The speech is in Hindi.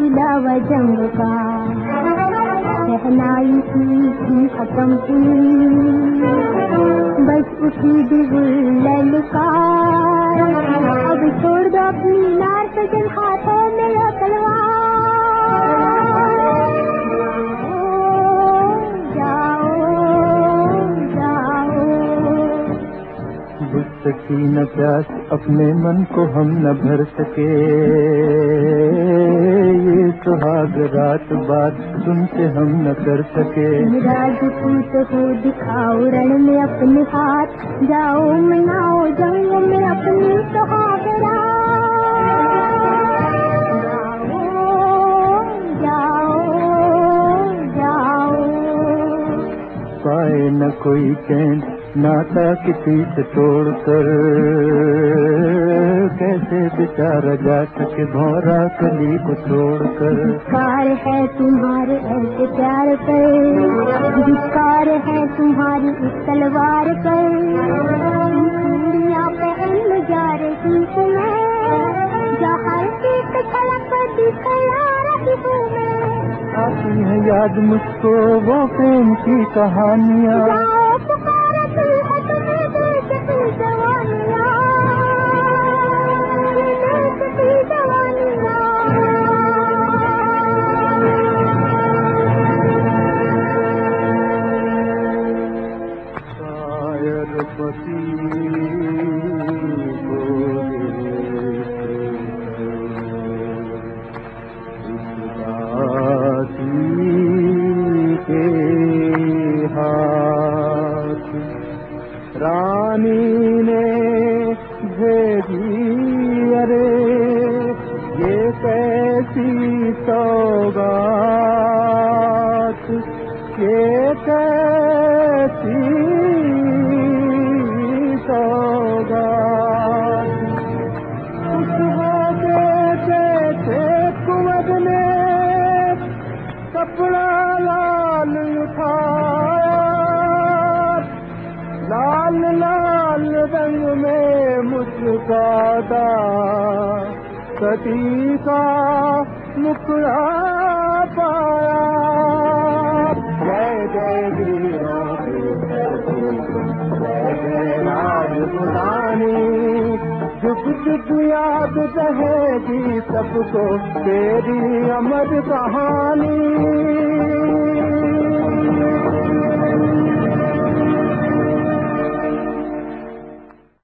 बुलावा जंग का, शहनाई थी खत्म हुई, बस उठी बिगुल ललकार। अब छोड़ दो अपनी नार सजन, हाथों में तलवार। बुझ सकी न प्यास अपने मन को हम न भर सके, ये सुहाग रात बात तुमसे हम न कर सके। राजपूत हो दिखाओ रण में अपने हाथ, जाओ मनाओ जंग में अपनी सुहाग रात। जाओ पाए न कोई चैन नाता किसी से तोड़कर, कैसे बेचारा जा सके भौरा कली को छोड़कर। धिक्कार है तुम्हारे ऐसे प्यार पर, धिक्कार है तुम्हारी इस तलवार पर। दुनिया पहन जा रही हूँ मैं, जहाँ की छलक दिखला रही हूँ मैं। आती है याद मुझको वो प्रेम की कहानियाँ, रानी ने भेजी अरे ये कैसी सौगात, ये कैसी सौगात। खुश हो गए थे कुंवर ने कपड़ा लाल उठाया, लाल लाल रंग में मुस्कुराता सती का मुखड़ा पाया। जय जय वीरों की जय जय राजपुतानी, जुग जुग याद रहेगी सबको तेरी अमर कहानी।